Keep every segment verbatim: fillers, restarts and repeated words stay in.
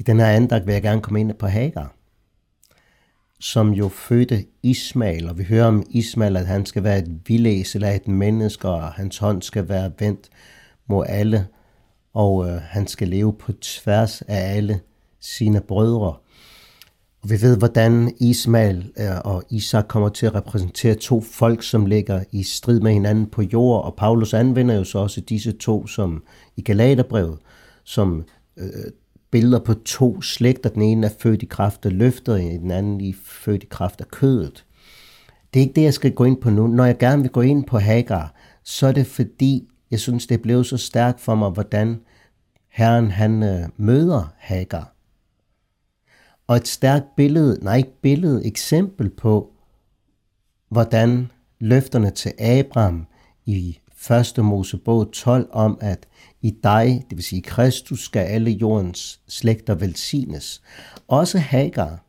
I den her andagt vil jeg gerne komme ind på Hagar, som jo fødte Ismael, og vi hører om Ismael, at han skal være et vildæsel af et menneske, og hans hånd skal være vendt mod alle, og øh, han skal leve på tværs af alle sine brødre. Og vi ved, hvordan Ismael øh, og Isak kommer til at repræsentere to folk, som ligger i strid med hinanden på jord, og Paulus anvender jo så også disse to som i Galaterbrevet, som øh, billeder på to slægter. Den ene er født i kraft af løftet, og den anden er født i kraft af kødet. Det er ikke det, jeg skal gå ind på nu. Når jeg gerne vil gå ind på Hagar, så er det fordi, jeg synes, det blev så stærkt for mig, hvordan Herren han øh, møder Hagar. Og et stærkt billede, nej ikke billede, eksempel på, hvordan løfterne til Abraham i første Mosebog tolv om, at i dig, det vil sige Kristus, skal alle jordens slægter velsignes. Også Hagar.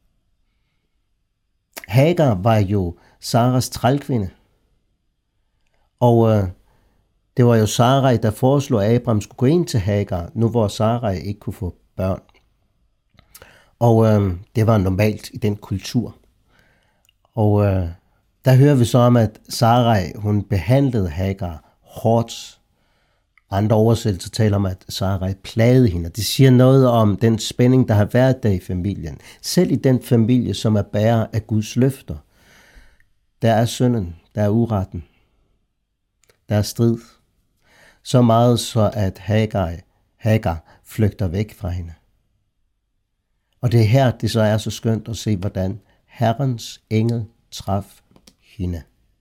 Hagar var jo Saras trælkvinde. Og øh, det var jo Sarai, der foreslog, at Abraham skulle gå ind til Hagar, nu hvor Sarai ikke kunne få børn. Og øh, det var normalt i den kultur. Og øh, der hører vi så om, at Sarai, hun behandlede Hagar hårdt. Andre oversættelser taler om, at Sarai plagede hende. Det siger noget om den spænding, der har været der i familien. Selv i den familie, som er bærer af Guds løfter. Der er synden, der er uretten, der er strid. Så meget så, at Hagar, Hagar flygter væk fra hende. Og det er her, det så er så skønt at se, hvordan Herrens engel traf hende.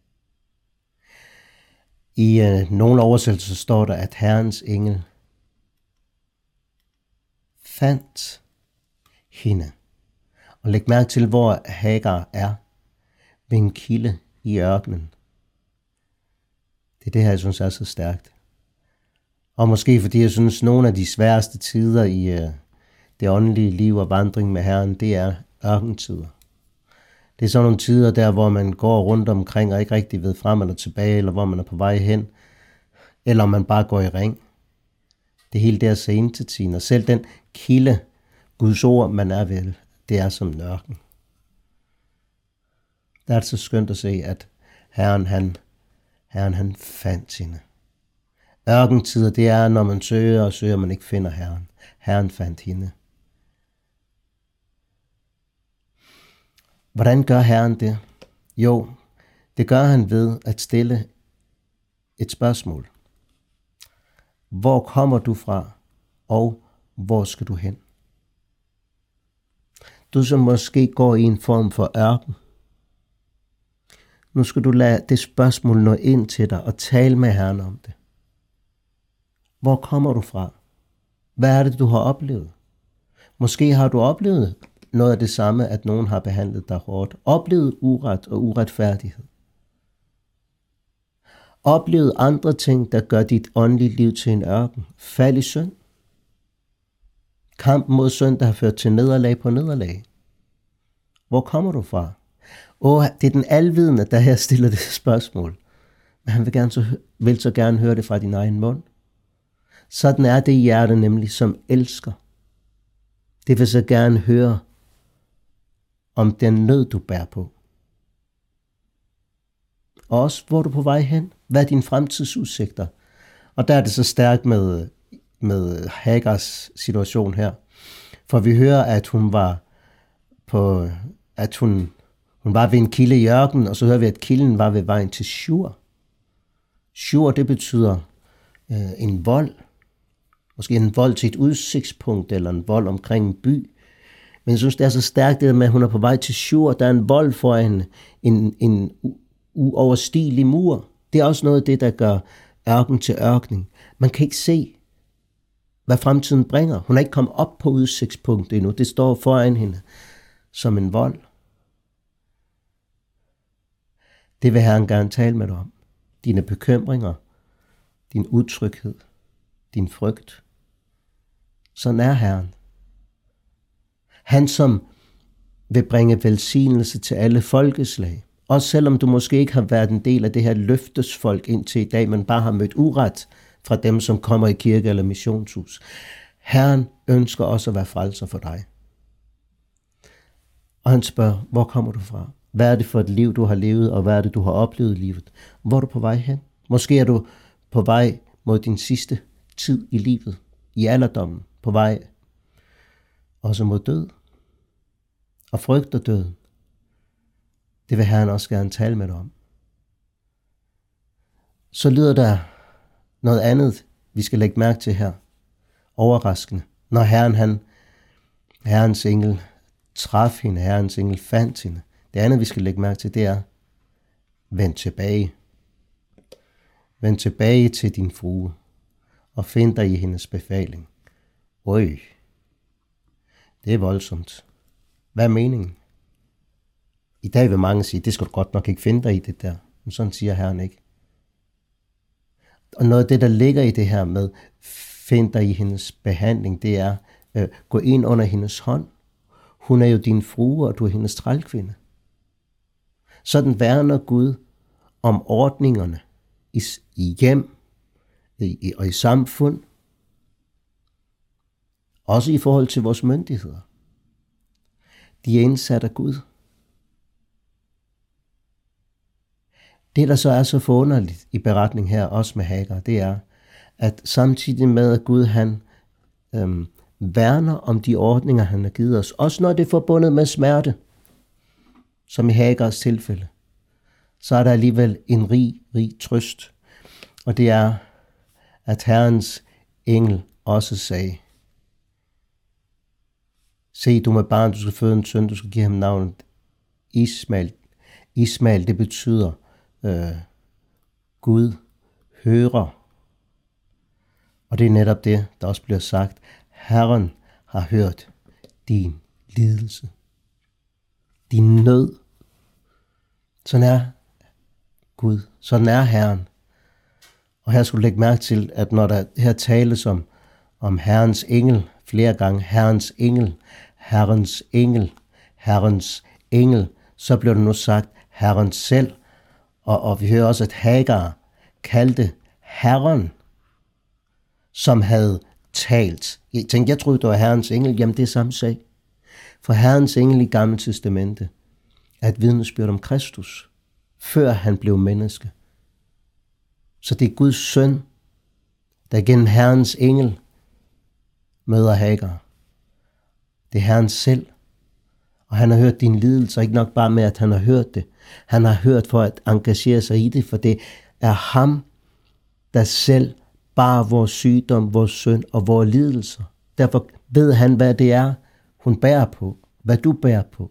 I øh, nogle oversættelser står der, at Herrens engel fandt hende. Og læg mærke til, hvor Hagar er, ved en kilde i ørkenen. Det er det her, jeg synes er så stærkt. Og måske fordi jeg synes, nogle af de sværeste tider i øh, det åndelige liv og vandring med Herren, det er ørkentider. Det er sådan nogle tider der, hvor man går rundt omkring og ikke rigtig ved frem eller tilbage, eller hvor man er på vej hen, eller man bare går i ring. Det hele der scene til tiden, og selv den kilde, Guds ord, man er ved, det er som en ørken. Der er det så skønt at se, at Herren, han, Herren, han fandt hende. Ørkentider, det er, når man søger og søger, man ikke finder Herren. Herren fandt hende. Hvordan gør Herren det? Jo, det gør han ved at stille et spørgsmål. Hvor kommer du fra, og hvor skal du hen? Du som måske går i en form for ørken. Nu skal du lade det spørgsmål nå ind til dig og tale med Herren om det. Hvor kommer du fra? Hvad er det, du har oplevet? Måske har du oplevet noget af det samme, at nogen har behandlet dig hårdt. Oplevet uret og uretfærdighed. Oplevet andre ting, der gør dit åndelige liv til en ørken. Fald i synd. Kampen mod synd, der har ført til nederlag på nederlag. Hvor kommer du fra? Åh, det er den alvidende, der her stiller det spørgsmål. Men han vil, gerne så, vil så gerne høre det fra din egen mund. Sådan er det hjerte nemlig, som elsker. Det vil så gerne høre om den nød, du bærer på. Og også, hvor er du på vej hen? Hvad er dine fremtidsudsigter? Og der er det så stærkt med, med Hagars situation her. For vi hører, at hun var på, at hun, hun var ved en kilde i ørkenen, og så hører vi, at kilden var ved vejen til Shur. Shur, det betyder øh, en vold. Måske en vold til et udsigtspunkt, eller en vold omkring en by. Men jeg synes, det er så stærkt det med, at hun er på vej til Shur. Der er en vold for en, en, en uoverstigelig mur. Det er også noget af det, der gør ørken til ørkning. Man kan ikke se, hvad fremtiden bringer. Hun er ikke kommet op på udsigtspunktet endnu. Det står foran hende som en vold. Det vil Herren gerne tale med dig om. Dine bekymringer, din utryghed, din frygt. Sådan er Herren. Han, som vil bringe velsignelse til alle folkeslag. Også selvom du måske ikke har været en del af det her løftesfolk indtil i dag, men bare har mødt uret fra dem, som kommer i kirke eller missionshus. Herren ønsker også at være frelser for dig. Og han spørger, hvor kommer du fra? Hvad er det for et liv, du har levet, og hvad er det, du har oplevet i livet? Hvor er du på vej hen? Måske er du på vej mod din sidste tid i livet, i alderdommen, på vej også mod død, og frygter døden. Det vil Herren også gerne tale med dig om. Så lyder der noget andet, vi skal lægge mærke til her. Overraskende. Når Herren, han, Herrens engel traf hende, Herrens engel fandt hende. Det andet, vi skal lægge mærke til, det er, vend tilbage. Vend tilbage til din frue, og find dig i hendes befaling. Øj, det er voldsomt. Hvad er meningen? I dag vil mange sige, det skal du godt nok ikke finde dig i det der. Men sådan siger Herren ikke. Og noget af det, der ligger i det her med, find dig i hendes behandling, det er, øh, gå ind under hendes hånd. Hun er jo din frue, og du er hendes trælkvinde. Sådan værner Gud om ordningerne i, i hjem i, og i samfund. Også i forhold til vores myndigheder. De er indsat af Gud. Det, der så er så forunderligt i beretningen her, også med Hagar, det er, at samtidig med, at Gud han øhm, værner om de ordninger, han har givet os, også når det er forbundet med smerte, som i Hagars tilfælde, så er der alligevel en rig, rig trøst. Og det er, at Herrens engel også sagde, se, du med barn, du skal føde en søn, du skal give ham navnet Ismael. Ismael, det betyder, øh, Gud hører. Og det er netop det, der også bliver sagt. Herren har hørt din lidelse. Din nød. Sådan er Gud. Sådan er Herren. Og her skulle du lægge mærke til, at når der her tales om, om Herrens engel, flere gange Herrens engel, Herrens engel, Herrens engel, så bliver det nu sagt Herren selv. Og, og vi hører også, at Hagar kaldte Herren, som havde talt. Jeg tænkte, jeg troede, det var Herrens engel. Jamen, det er samme sag. For Herrens engel i Gamle Testamente er et vidnesbyrd om Kristus, før han blev menneske. Så det er Guds søn, der gennem Herrens engel møder Hagar. Det er Herren selv. Og han har hørt din lidelse, ikke nok bare med, at han har hørt det. Han har hørt for at engagere sig i det, for det er ham, der selv bar vores sygdom, vores synd og vores lidelser. Derfor ved han, hvad det er, hun bærer på, hvad du bærer på.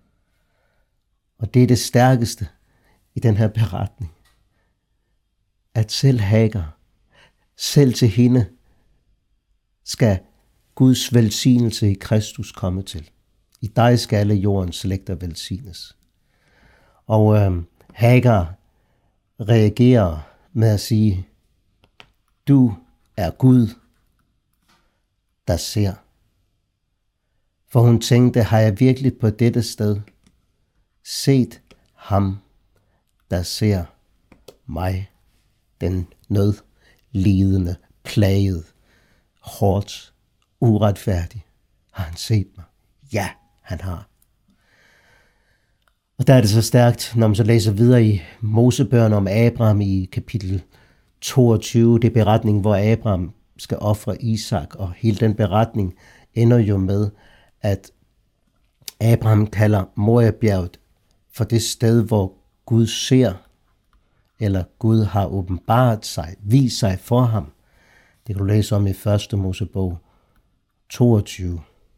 Og det er det stærkeste i den her beretning. At selv Hagar, selv til hende, skal Guds velsignelse i Kristus komme til. I dig skal alle jordens slægter velsignes. Og øh, Hagar reagerer med at sige, du er Gud, der ser. For hun tænkte, har jeg virkelig på dette sted set ham, der ser mig, den nødlidende, plaget, hårdt, uretfærdig. Har han set mig? Ja, han har. Og der er det så stærkt, når man så læser videre i Mosebøgerne om Abraham i kapitel toogtyve, det er beretningen, hvor Abraham skal ofre Isak, og hele den beretning ender jo med, at Abraham kalder Moriabjerget for det sted, hvor Gud ser, eller Gud har åbenbaret sig, vist sig for ham. Det kan du læse om i første Mosebog toogtyve.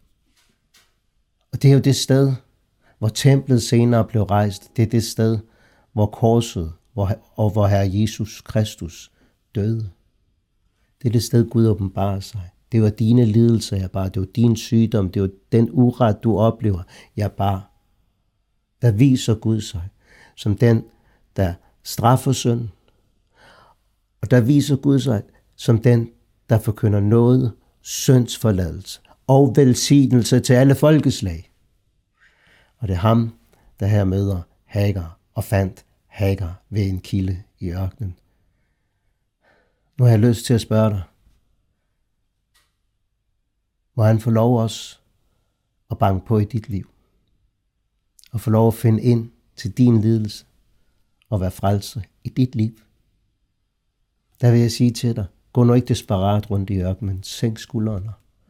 Og det er jo det sted, hvor templet senere blev rejst. Det er det sted, hvor korset hvor, og hvor Herre Jesus Kristus døde. Det er det sted, Gud åbenbarer sig. Det var dine lidelser, jeg bar. Det var din sygdom. Det var den uret, du oplever, jeg bar. Der viser Gud sig som den, der straffer synd. Og der viser Gud sig som den, der forkynder nåde, syndsforladelse og velsignelse til alle folkeslag. Og det er ham, der her møder Hagar og fandt Hagar ved en kilde i ørkenen. Nu har jeg lyst til at spørge dig. Må han få lov også at banke på i dit liv. Og få lov at finde ind til din lidelse og være frelser i dit liv. Der vil jeg sige til dig, gå nu ikke desperat rundt i ørkenen, men sænk skuldrene.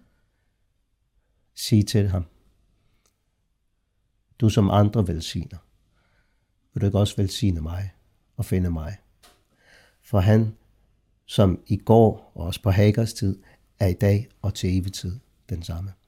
Sig til ham, du som andre velsigner, vil du ikke også velsigne mig og finde mig? For han, som i går og også på Hagers tid, er i dag og til evig tid den samme.